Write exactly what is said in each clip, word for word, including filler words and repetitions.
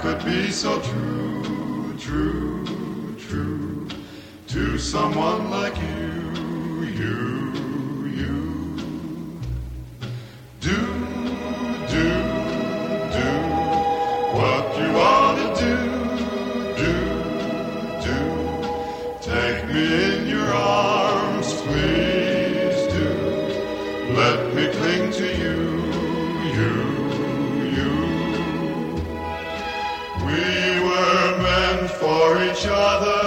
could be so true, true, true to someone like you, you, you. Do, do, do what you ought to do, do, do. Take me in your arms, please do. Let me cling to you, you, you. We were meant for each other,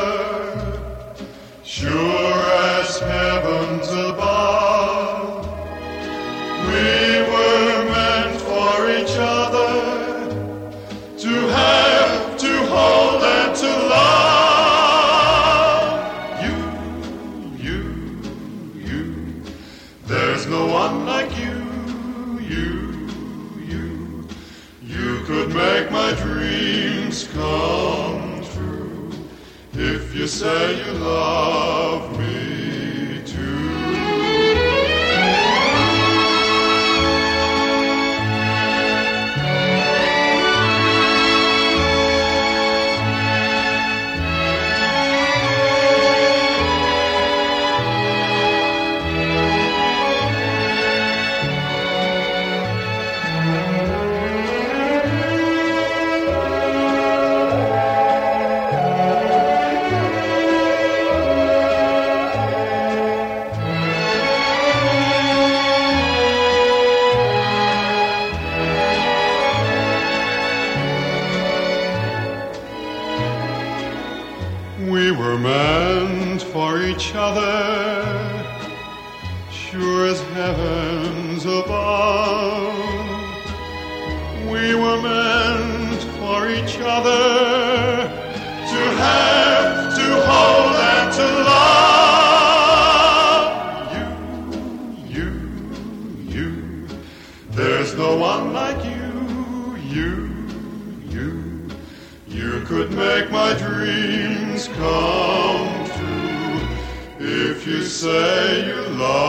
sure as heavens above. We were meant for each other, to have, to hold, and to love. You, you, you. There's no one like you, you, you. You could make my dreams come true if you say you love me too. We were meant for each other, sure as heavens above. We were meant for each other, to have, to hold, and to love. You, you, you. There's no one like you, you, you. You could make my dreams come true if you say you love